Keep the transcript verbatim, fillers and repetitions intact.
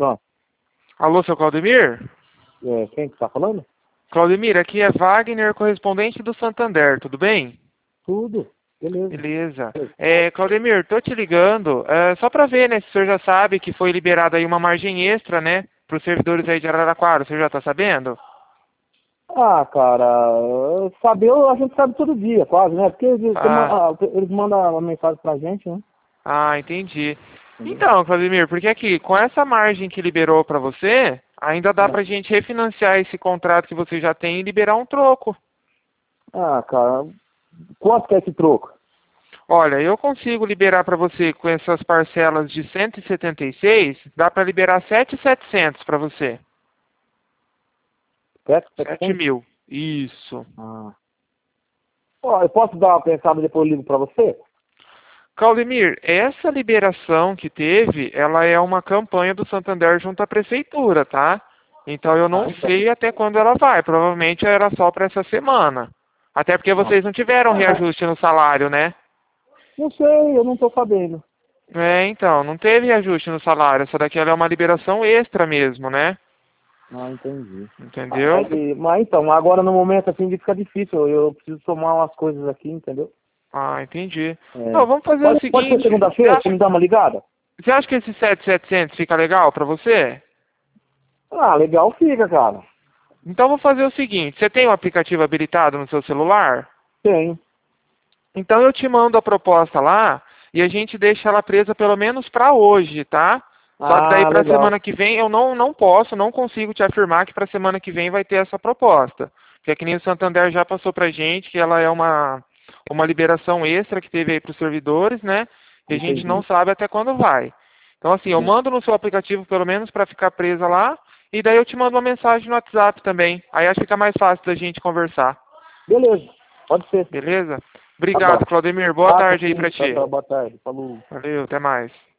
Pronto. Alô, seu Claudemir? É, quem que tá falando? Claudemir, aqui é Wagner, correspondente do Santander, tudo bem? Tudo. Beleza. Beleza. É, Claudemir, tô te ligando, é, só para ver, né, se o senhor já sabe que foi liberada aí uma margem extra, né, para os servidores aí de Araraquara, o senhor já tá sabendo? Ah, cara, saber, a gente sabe todo dia, quase, né? Porque eles, Ah, ah, eles mandam uma mensagem pra gente, né? ah, entendi. Entendeu? Então, Claudemir, porque aqui, com essa margem que liberou para você, ainda dá pra gente refinanciar esse contrato que você já tem e liberar um troco. Ah, cara, quanto que é esse troco? Olha, eu consigo liberar para você com essas parcelas de cento e setenta e seis, dá para liberar sete mil e setecentos para você. Sete, sete setecentos? mil. Isso. Ah. Ó, eu posso dar uma pensada e depois eu ligo pra você? Claudemir, essa liberação que teve, ela é uma campanha do Santander junto à prefeitura, tá? Então eu Ah, não então. sei até quando ela vai. Provavelmente era só para essa semana. Até porque Não. vocês não tiveram reajuste no salário, né? Não sei, eu não tô sabendo. É, então, não teve reajuste no salário. Essa daqui ela é uma liberação extra mesmo, né? Ah, entendi. Entendeu? Mas, mas então, agora no momento assim fica difícil, eu, eu preciso somar umas coisas aqui, entendeu? Ah, entendi. É. Não, vamos fazer o Pode, pode ser seguinte. Você segunda-feira, você acha, me dá uma ligada? você acha que esse sete mil e setecentos fica legal para você? Ah, legal fica, cara. Então vou fazer o seguinte. Você tem o aplicativo habilitado no seu celular? Tenho. Então eu te mando a proposta lá e a gente deixa ela presa pelo menos para hoje, tá? Só que daí Ah, para legal. semana que vem eu não, não posso, não consigo te afirmar que para semana que vem vai ter essa proposta. Porque é que nem o Santander já passou pra gente que ela é uma, uma liberação extra que teve aí para os servidores, né? E a gente não Entendi. sabe até quando vai. Então assim, eu Hum. mando no seu aplicativo pelo menos para ficar presa lá e daí eu te mando uma mensagem no WhatsApp também. Aí acho que fica mais fácil da gente conversar. Beleza, pode ser. Beleza? Tá bom. Obrigado, Claudemir. Boa Passa tarde aí sim, pra tá, ti. tá, boa tarde. Falou. Valeu, até mais.